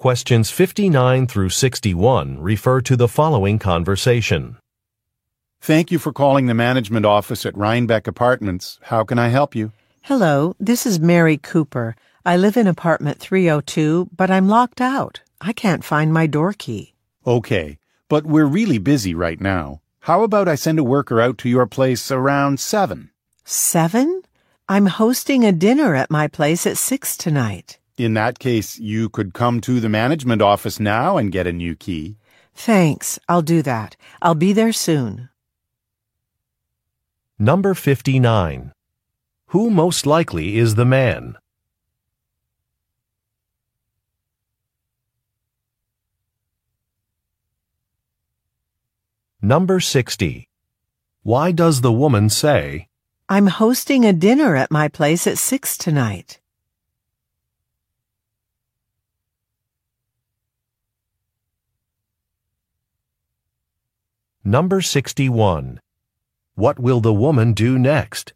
Questions 59 through 61 refer to the following conversation. Thank you for calling the management office at Rhinebeck Apartments. How can I help you? Hello, this is Mary Cooper. I live in apartment 302, but I'm locked out. I can't find my door key. Okay, but we're really busy right now. How about I send a worker out to your place around 7? 7? I'm hosting a dinner at my place at 6 tonight. In that case, you could come to the management office now and get a new key. Thanks, I'll do that. I'll be there soon. Number 59. Who most likely is the man? Number 60. Why does the woman say, I'm hosting a dinner at my place at 6 tonight? Number 61. What will the woman do next?